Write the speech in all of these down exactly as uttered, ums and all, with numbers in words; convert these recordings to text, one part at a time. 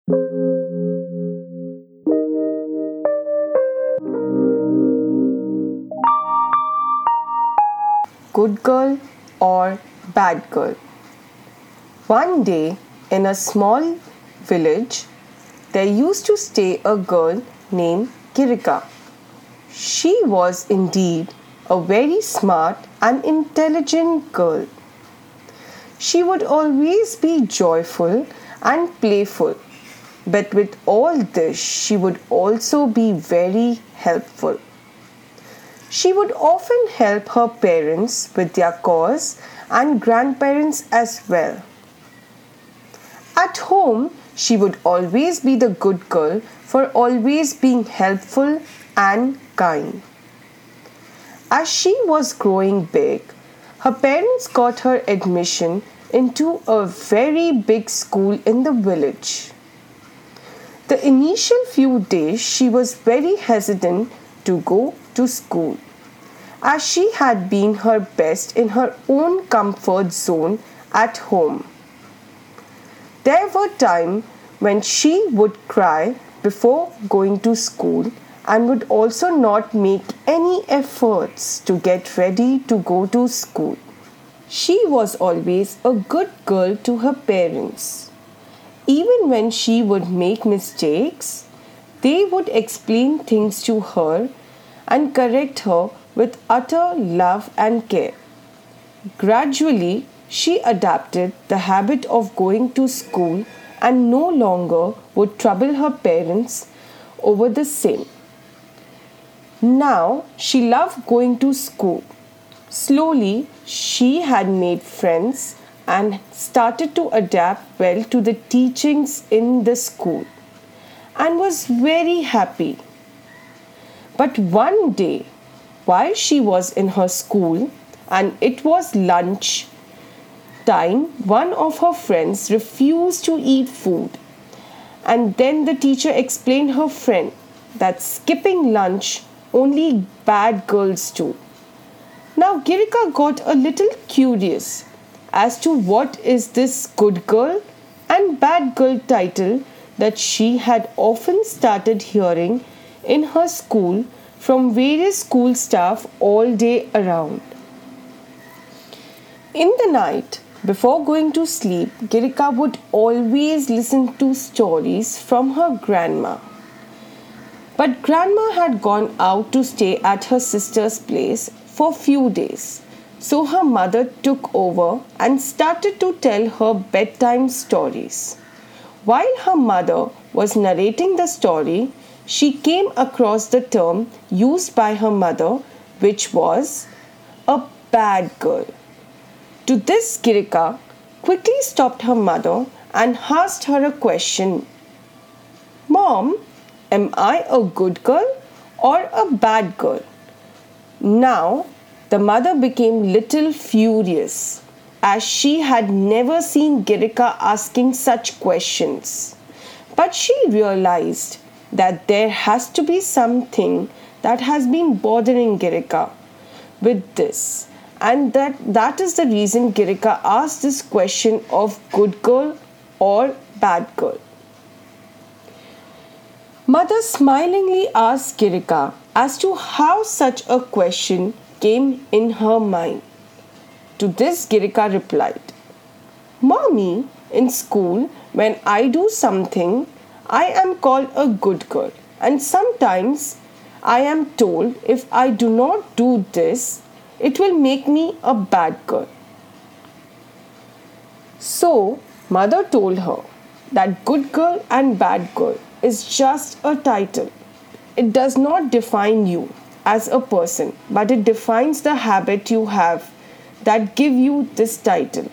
Good girl or bad girl? One day in a small village, there used to stay a girl named Girika. She was indeed a very smart and intelligent girl. She would always be joyful and playful, but with all this, she would also be very helpful. She would often help her parents with their chores and grandparents as well. At home, she would always be the good girl for always being helpful and kind. As she was growing big, her parents got her admission into a very big school in the village. The initial few days she was very hesitant to go to school, as she had been her best in her own comfort zone at home. There were times when she would cry before going to school and would also not make any efforts to get ready to go to school. She was always a good girl to her parents. Even when she would make mistakes, they would explain things to her and correct her with utter love and care. Gradually, she adapted the habit of going to school and no longer would trouble her parents over the same. Now she loved going to school. Slowly, she had made friends and started to adapt well to the teachings in the school and was very happy. But one day, while she was in her school and it was lunch time, one of her friends refused to eat food. And then the teacher explained her friend that skipping lunch only bad girls do. Now Girika got a little curious as to what is this good girl and bad girl title that she had often started hearing in her school from various school staff all day around. In the night, before going to sleep, Girika would always listen to stories from her grandma. But grandma had gone out to stay at her sister's place for few days. So her mother took over and started to tell her bedtime stories. While her mother was narrating the story, she came across the term used by her mother, which was a bad girl. To this, Girika quickly stopped her mother and asked her a question. Mom, am I a good girl or a bad girl? Now, the mother became little furious as she had never seen Girika asking such questions. But she realized that there has to be something that has been bothering Girika with this. And that, that is the reason Girika asked this question of good girl or bad girl. Mother smilingly asked Girika as to how such a question came in her mind. To this, Girika replied, Mommy, in school, when I do something, I am called a good girl, and sometimes I am told if I do not do this, it will make me a bad girl. So, mother told her that good girl and bad girl is just a title. It does not define you as a person, but it defines the habit you have that give you this title.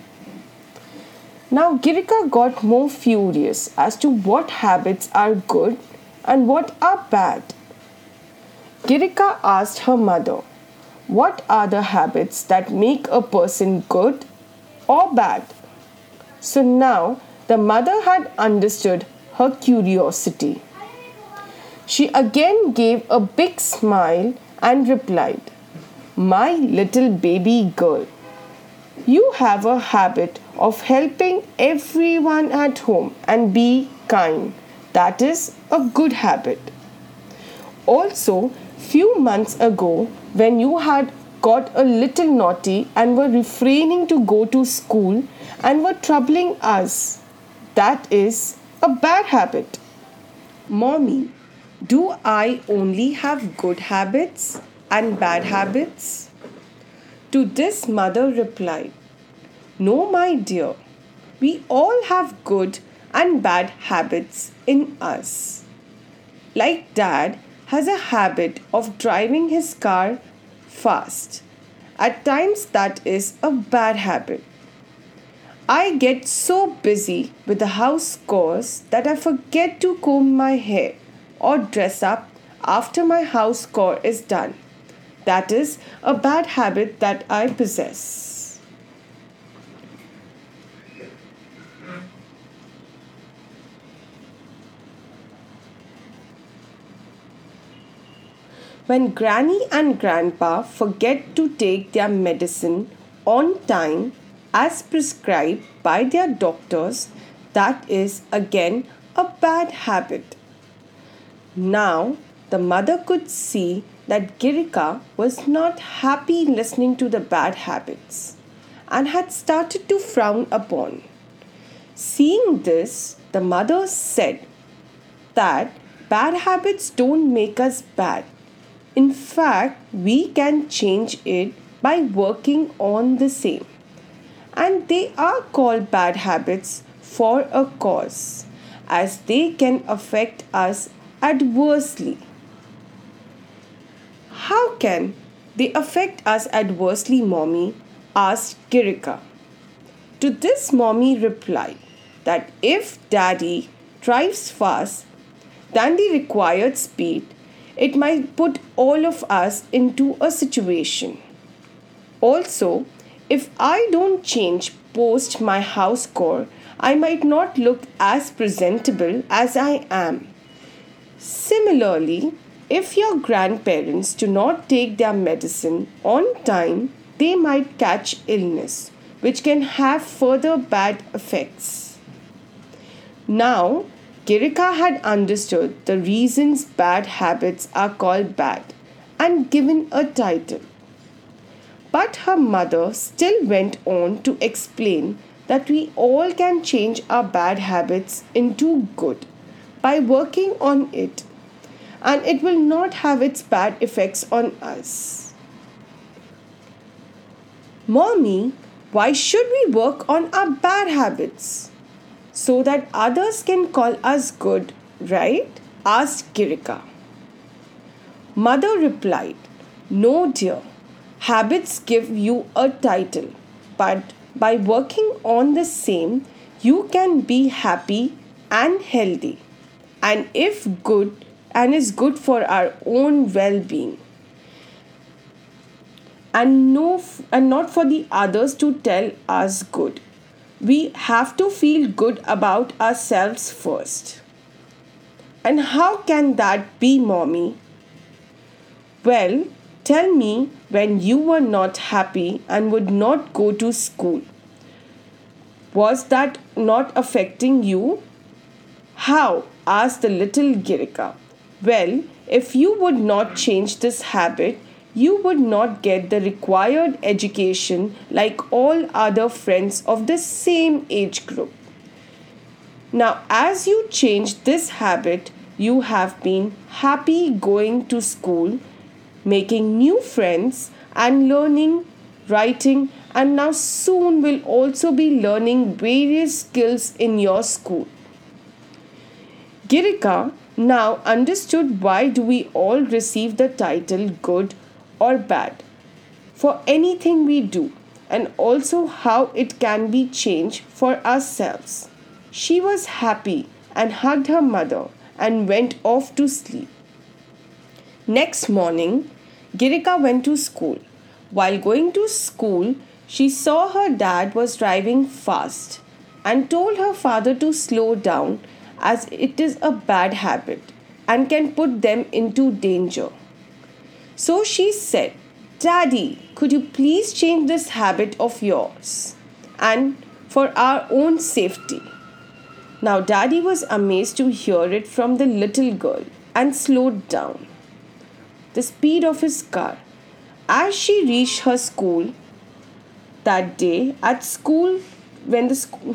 Now Girika got more furious as to what habits are good and what are bad. Girika asked her mother, what are the habits that make a person good or bad? So now the mother had understood her curiosity. She again gave a big smile and replied, My little baby girl, you have a habit of helping everyone at home and be kind. That is a good habit. Also, few months ago, when you had got a little naughty and were refraining to go to school and were troubling us, that is a bad habit. Mommy, do I only have good habits and bad habits? To this, mother replied, no, my dear, we all have good and bad habits in us. Like dad has a habit of driving his car fast. At times, that is a bad habit. I get so busy with the house chores that I forget to comb my hair or dress up after my house chore is done. That is a bad habit that I possess. When Granny and Grandpa forget to take their medicine on time as prescribed by their doctors, that is again a bad habit. Now, the mother could see that Girika was not happy listening to the bad habits and had started to frown upon. Seeing this, the mother said that bad habits don't make us bad. In fact, we can change it by working on the same. And they are called bad habits for a cause, as they can affect us adversely. How can they affect us adversely, Mommy? Asked Girika. To this, Mommy replied that if Daddy drives fast than the required speed, it might put all of us into a situation. Also, if I don't change post my house chore, I might not look as presentable as I am. Similarly, if your grandparents do not take their medicine on time, they might catch illness, which can have further bad effects. Now, Girika had understood the reasons bad habits are called bad and given a title. But her mother still went on to explain that we all can change our bad habits into good by working on it, and it will not have its bad effects on us. Mommy, why should we work on our bad habits? So that others can call us good, right? Asked Girika. Mother replied, no, dear. Habits give you a title, but by working on the same, you can be happy and healthy, and if good, and is good for our own well-being. And no, and not for the others to tell us good. We have to feel good about ourselves first. And how can that be, Mommy? Well, tell me when you were not happy and would not go to school. Was that not affecting you? How? Asked the little Girika. Well, if you would not change this habit, you would not get the required education like all other friends of the same age group. Now, as you change this habit, you have been happy going to school, making new friends, and learning writing, and now soon will also be learning various skills in your school. Girika now understood why do we all receive the title good or bad for anything we do, and also how it can be changed for ourselves. She was happy and hugged her mother and went off to sleep. Next morning, Girika went to school. While going to school, she saw her dad was driving fast and told her father to slow down as it is a bad habit and can put them into danger. So she said, Daddy, could you please change this habit of yours? And for our own safety. Now, Daddy was amazed to hear it from the little girl and slowed down the speed of his car. As she reached her school that day, at school, when the school.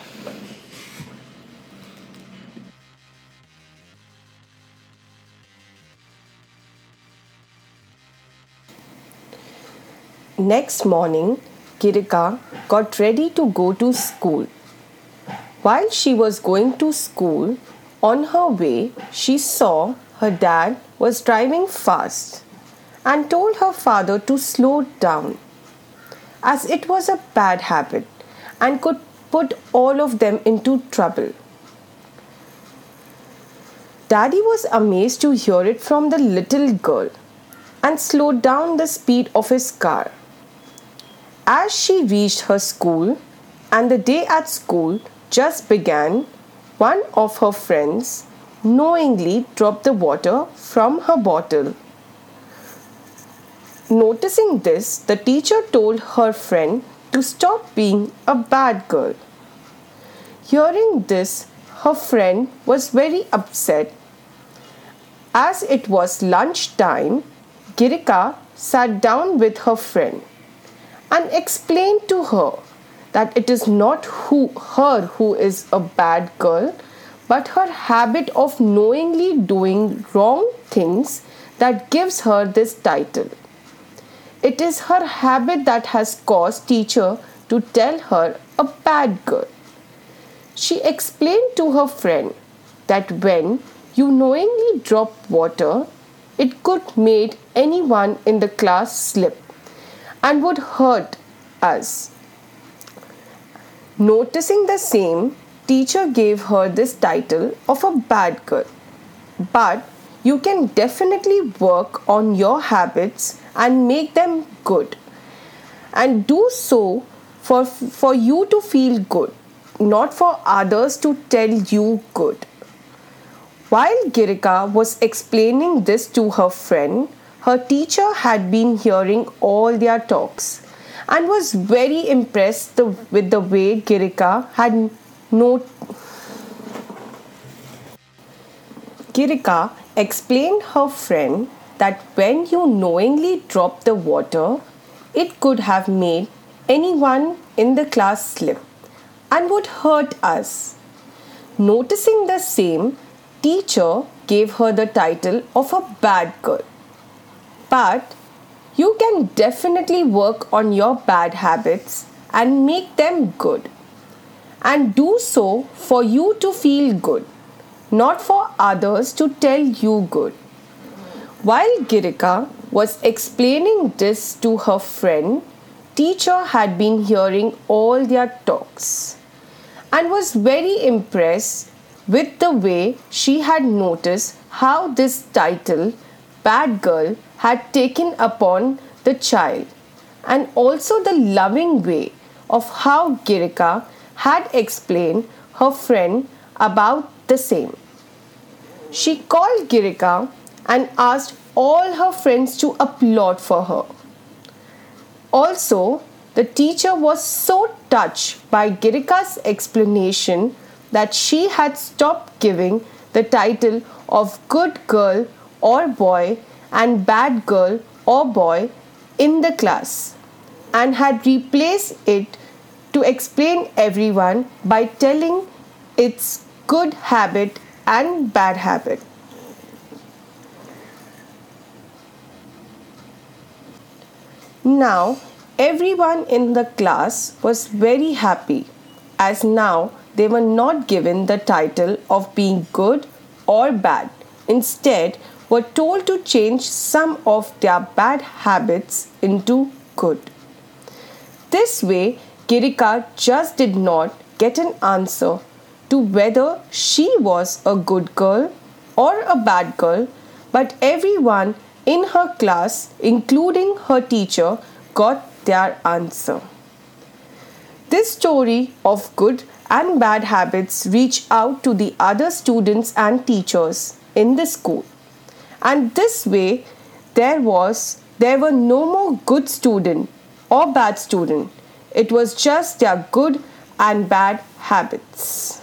Next morning, Girika got ready to go to school. While she was going to school, on her way, she saw her dad was driving fast and told her father to slow down, as it was a bad habit and could put all of them into trouble. Daddy was amazed to hear it from the little girl and slowed down the speed of his car. As she reached her school and the day at school just began, one of her friends knowingly dropped the water from her bottle. Noticing this, the teacher told her friend to stop being a bad girl. Hearing this, her friend was very upset. As it was lunch time, Girika sat down with her friend and explained to her that it is not who, her who is a bad girl, but her habit of knowingly doing wrong things that gives her this title. It is her habit that has caused teacher to tell her a bad girl. She explained to her friend that when you knowingly drop water, it could make anyone in the class slip and would hurt us. Noticing the same, teacher gave her this title of a bad girl. But you can definitely work on your habits and make them good. And do so for, for you to feel good, not for others to tell you good. While Girika was explaining this to her friend, her teacher had been hearing all their talks and was very impressed the, with the way Girika had no. Girika explained her friend that when you knowingly drop the water, it could have made anyone in the class slip and would hurt us. Noticing the same, teacher gave her the title of a bad girl. But you can definitely work on your bad habits and make them good. And do so for you to feel good, not for others to tell you good. While Girika was explaining this to her friend, teacher had been hearing all their talks and was very impressed with the way she had noticed how this title, bad girl, had taken upon the child, and also the loving way of how Girika had explained her friend about the same. She called Girika and asked all her friends to applaud for her. Also, the teacher was so touched by Girika's explanation that she had stopped giving the title of good girl or boy and bad girl or boy in the class and had replaced it to explain everyone by telling its good habit and bad habit. Now, everyone in the class was very happy, as now they were not given the title of being good or bad. Instead, were told to change some of their bad habits into good. This way, Girika just did not get an answer to whether she was a good girl or a bad girl, but everyone in her class, including her teacher, got their answer. This story of good and bad habits reached out to the other students and teachers in the school. And this way, there was there were no more good student or bad student. It was just their good and bad habits.